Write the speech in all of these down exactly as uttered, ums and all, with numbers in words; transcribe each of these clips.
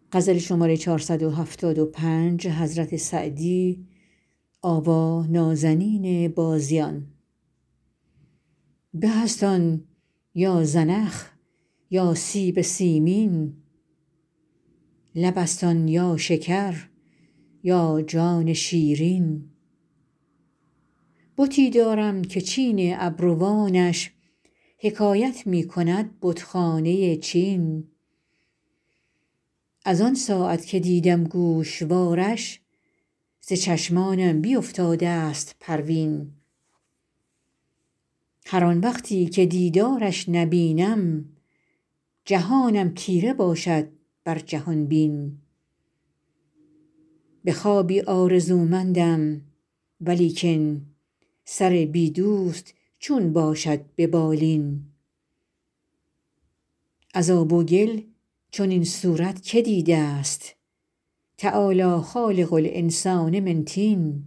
به است آن یا زنخ یا سیب سیمین، لب است آن یا شکر یا جان شیرین. بتی دارم که چین ابروانش حکایت می کند بتخانه چین. از آن ساعت که دیدم گوشوارش، ز چشمانم بیفتاده ست پروین. هر آن وقتی که دیدارش نبینم، جهانم تیره باشد بر جهان بین. به خوابی آرزومندم ولیکن سر بی دوست چون باشد به بالین. از آب و گل چنین صورت که دیده ست، تعالی خالق الانسان من طین.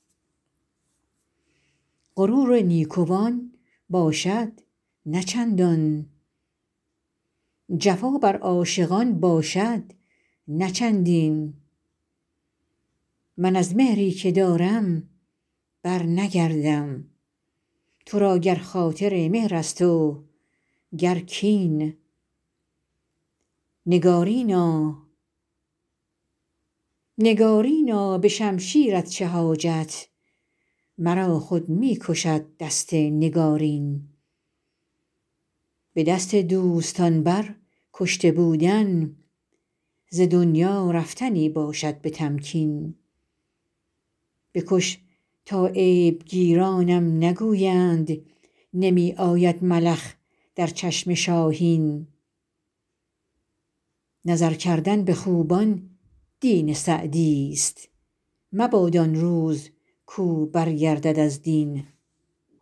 غرور نیکوان باشد نه چندان، جفا بر عاشقان باشد نه چندین. من از مهری که دارم برنگردم، تو را گر خاطر مهر است و گر کین. نگارینا نگارینا به شمشیرت چه حاجت، مرا خود می کشد دست نگارین. به دست دوستان بر کشته بودن، ز دنیا رفتنی باشد به تمکین. بکش تا عیبگیرانم نگویند، نمی آید ملخ در چشم شاهین. نظر کردن به خوبان دین سعدی ست، مباد آن روز کاو برگردد از دین.